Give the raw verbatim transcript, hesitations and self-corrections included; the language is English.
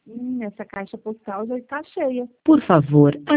Hum, essa caixa postal já está cheia. Por favor,